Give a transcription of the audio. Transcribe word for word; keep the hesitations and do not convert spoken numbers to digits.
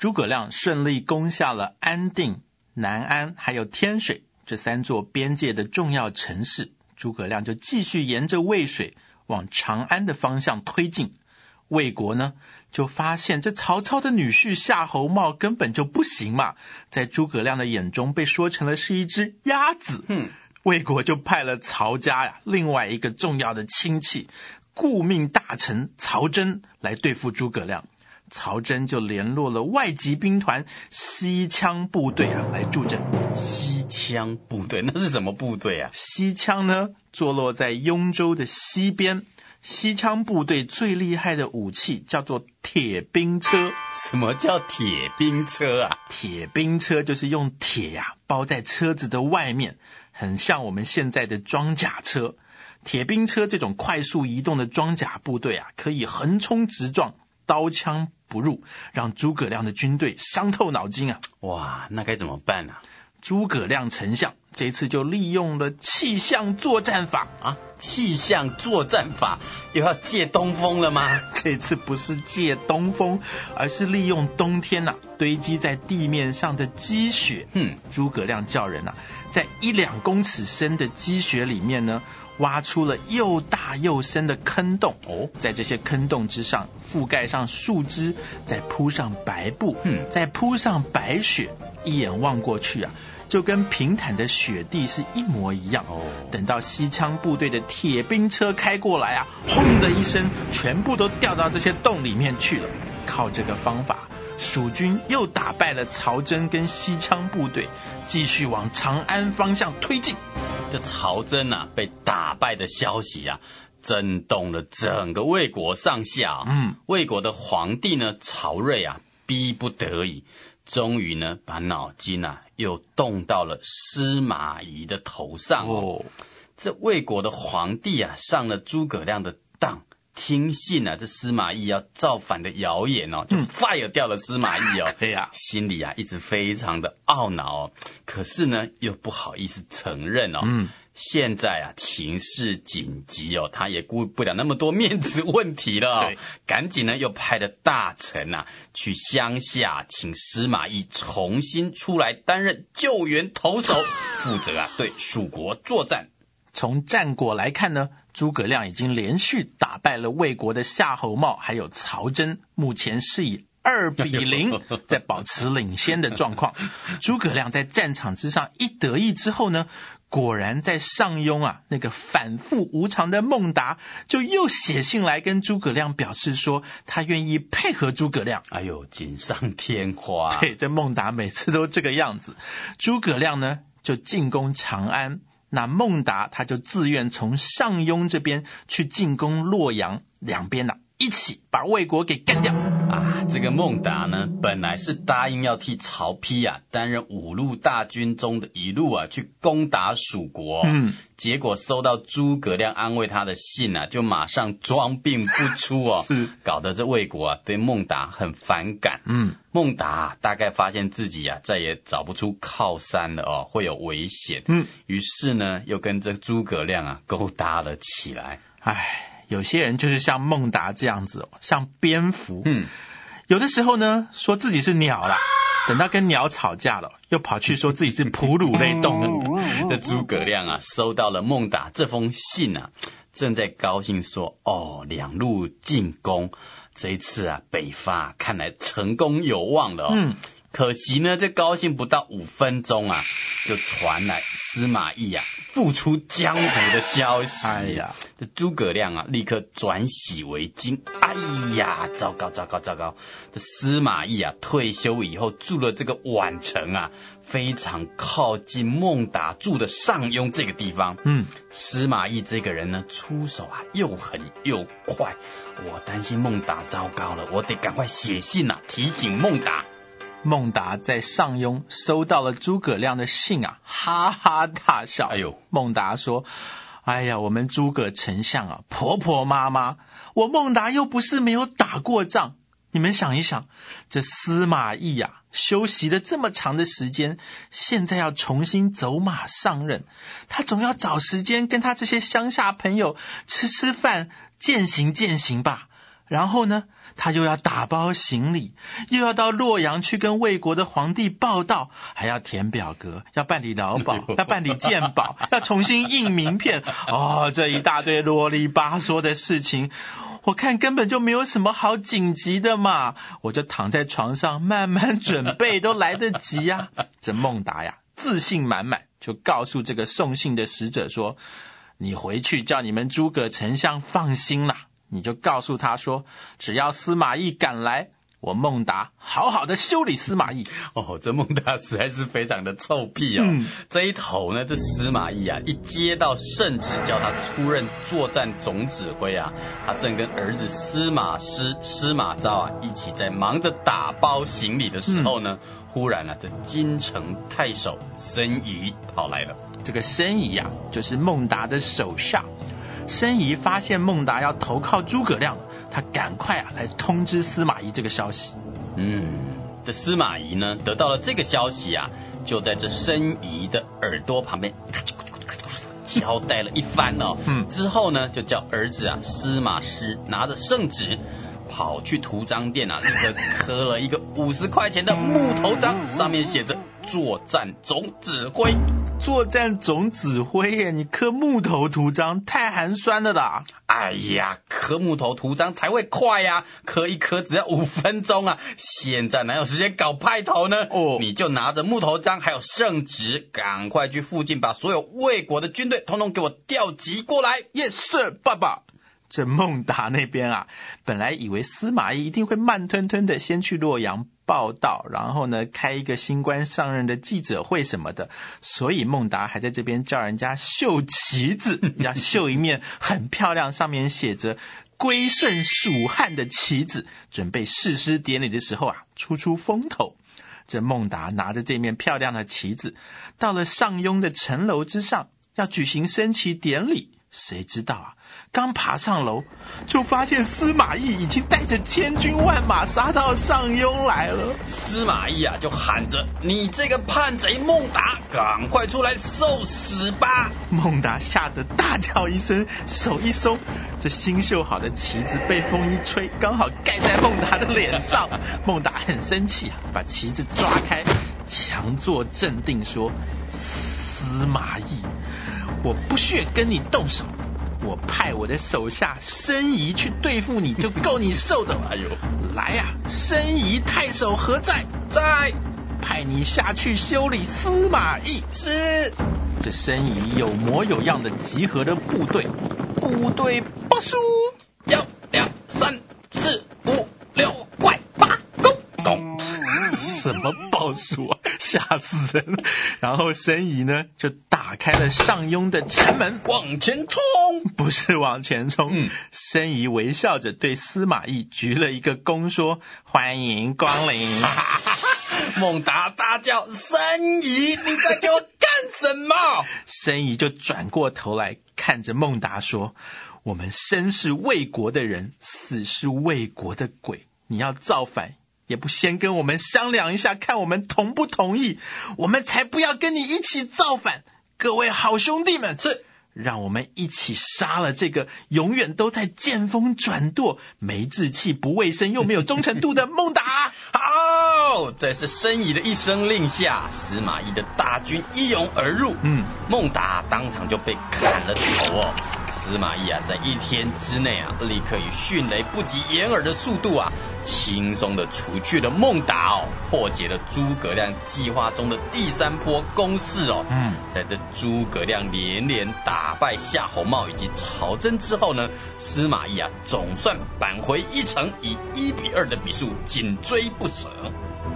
诸葛亮顺利攻下了安定、南安还有天水这三座边界的重要城市，诸葛亮就继续沿着渭水往长安的方向推进。魏国呢就发现这曹操的女婿夏侯茂根本就不行嘛，在诸葛亮的眼中被说成了是一只鸭子。 嗯， 魏国就派了曹家呀另外一个重要的亲戚顾命大臣曹真来对付诸葛亮。曹真就联络了外籍兵团西羌部队啊来助阵。 西羌部队那是什么部队啊？ 西羌呢坐落在雍州的西边，西羌部队最厉害的武器叫做铁兵车。 什么叫铁兵车啊？ 铁兵车就是用铁呀、啊、包在车子的外面，很像我们现在的装甲车。铁兵车这种快速移动的装甲部队啊，可以横冲直撞，刀枪不入，让诸葛亮的军队伤透脑筋啊！ 哇，那该怎么办啊？ 诸葛亮丞相这次就利用了气象作战法啊！气象作战法又要借东风了吗？ 这次不是借东风，而是利用冬天啊堆积在地面上的积雪。 嗯， 诸葛亮叫人啊，在一两公尺深的积雪里面呢，挖出了又大又深的坑洞。 哦， 在这些坑洞之上覆盖上树枝，再铺上白布， 嗯，再铺上白雪，一眼望过去啊，就跟平坦的雪地是一模一样。 哦， 等到西羌部队的铁兵车开过来啊，轰的一声，全部都掉到这些洞里面去了。靠这个方法，蜀军又打败了曹真跟西羌部队，继续往长安方向推进。 这曹真啊被打败的消息啊，震动了整个魏国上下。 嗯， 魏国的皇帝呢曹睿啊，逼不得已，终于呢把脑筋啊又动到了司马懿的头上。哦，这魏国的皇帝啊上了诸葛亮的当，听信啊这司马懿要造反的谣言哦，就 fire 掉了司马懿哦。 对呀、 嗯，心里啊一直非常的懊恼哦，可是呢又不好意思承认哦。 嗯， 现在啊情势紧急哦，他也顾不了那么多面子问题了哦，赶紧呢又派了大臣啊去乡下，请司马懿重新出来担任救援头手，负责啊对蜀国作战。 从战果来看呢，诸葛亮已经连续打败了魏国的夏侯茂还有曹真，目前是以二比零在保持领先的状况。诸葛亮在战场之上一得意之后呢，果然在上庸啊那个反复无常的孟达就又写信来跟诸葛亮表示说他愿意配合诸葛亮。 哎呦，锦上添花。 对，这孟达每次都这个样子。诸葛亮呢就进攻长安，那孟达他就自愿从上庸这边去进攻洛阳，两边啊一起把魏国给干掉啊！这个孟达呢，本来是答应要替曹丕啊担任五路大军中的一路啊，去攻打蜀国。嗯，结果收到诸葛亮安慰他的信啊，就马上装病不出哦，是搞得这魏国啊对孟达很反感。嗯，孟达、啊、大概发现自己啊再也找不出靠山了哦，会有危险。嗯，于是呢又跟这诸葛亮啊勾搭了起来。 唉。有些人就是像孟达这样子，像蝙蝠，嗯，有的时候呢说自己是鸟啦，等到跟鸟吵架了，又跑去说自己是哺乳类动物。 这诸葛亮啊收到了孟达这封信啊，正在高兴说，哦，两路进攻，这一次啊北伐看来成功有望了哦。嗯，可惜呢这高兴不到五分钟啊，就传来司马懿啊复出江湖的消息。哎呀，这诸葛亮啊立刻转喜为惊。哎呀，糟糕糟糕糟糕！这司马懿啊退休以后住了这个宛城啊，非常靠近孟达住的上庸这个地方。嗯，司马懿这个人呢出手啊又狠又快，我担心孟达糟糕了，我得赶快写信啊提醒孟达。 孟达在上庸收到了诸葛亮的信啊，哈哈大笑。哎呦，孟达说，哎呀，我们诸葛丞相啊婆婆妈妈，我孟达又不是没有打过仗，你们想一想，这司马懿啊休息了这么长的时间，现在要重新走马上任，他总要找时间跟他这些乡下朋友吃吃饭，践行践行吧。 然后呢，他又要打包行李，又要到洛阳去跟魏国的皇帝报道，还要填表格，要办理劳保，要办理健保，要重新印名片。哦，这一大堆啰里吧嗦的事情，我看根本就没有什么好紧急的嘛，我就躺在床上慢慢准备都来得及啊。这孟达呀，自信满满，就告诉这个送信的使者说，你回去叫你们诸葛丞相放心啦，你就告诉他说，只要司马懿赶来，我孟达好好的修理司马懿。 哦，这孟达实在是非常的臭屁哦。嗯、这一头呢，这司马懿啊，一接到圣旨叫他出任作战总指挥啊，他正跟儿子司马师、司马昭啊一起在忙着打包行李的时候呢，嗯、忽然啊，这京城太守申仪跑来了。 这个申仪啊，就是孟达的手下。申仪发现孟达要投靠诸葛亮，他赶快啊来通知司马懿这个消息。 嗯，这司马懿呢得到了这个消息啊，就在这申仪的耳朵旁边交代了一番哦。嗯，之后呢就叫儿子啊司马师拿着圣旨跑去图章店啊，立刻刻了一个五十块钱的木头章，上面写着作战总指挥。 作战总指挥耶，你刻木头图章太寒酸了啦。 哎呀，刻木头图章才会快呀、啊，刻一刻只要五分钟啊，现在哪有时间搞派头呢？哦，你就拿着木头章还有圣旨，赶快去附近把所有魏国的军队统统给我调集过来。 Yes sir， 爸爸。这孟达那边啊，本来以为司马懿一定会慢吞吞的先去洛阳报道，然后呢开一个新官上任的记者会什么的，所以孟达还在这边叫人家绣旗子，要绣一面很漂亮，上面写着归顺蜀汉的旗子，准备誓师典礼的时候啊出出风头。这孟达拿着这面漂亮的旗子，到了上庸的城楼之上，要举行升旗典礼。谁知道啊，刚爬上楼就发现司马懿已经带着千军万马杀到上庸来了。 司马懿啊就喊着，你这个叛贼孟达，赶快出来受死吧。 孟达吓得大叫一声，手一松，这新绣好的旗子被风一吹，刚好盖在孟达的脸上。孟达很生气啊，把旗子抓开，强作镇定说，司马懿，我不屑跟你动手，我派我的手下申仪去对付你，就够你受的了。哎呦，来呀、啊，申仪太守何在？在，派你下去修理司马懿。是。这申仪有模有样的集合了部队，部队报数， 一、两、三、四、五、六、快、八、攻攻。 什么报数啊，吓死人了。然后申仪呢就打开了上庸的城门， 往前冲。 不是往前冲，嗯，申仪微笑着对司马懿鞠了一个躬，说欢迎光临。 孟达大叫，申仪你在给我干什么？ 申仪就转过头来看着孟达说，我们生是魏国的人，死是魏国的鬼，你要造反也不先跟我们商量一下，看我们同不同意，我们才不要跟你一起造反。各位好兄弟们，是让我们一起杀了这个永远都在见风转舵、没志气、不卫生又没有忠诚度的孟达。 好，这是申仪的一声令下，司马懿的大军一拥而入，嗯，孟达当场就被砍了头哦。司马懿啊，在一天之内啊，立刻以迅雷不及掩耳的速度啊，轻松的除去了孟达哦，破解了诸葛亮计划中的第三波攻势哦。嗯，在这诸葛亮连连打败夏侯茂以及曹真之后呢，司马懿啊，总算扳回一城，以一比二的比数紧追不舍。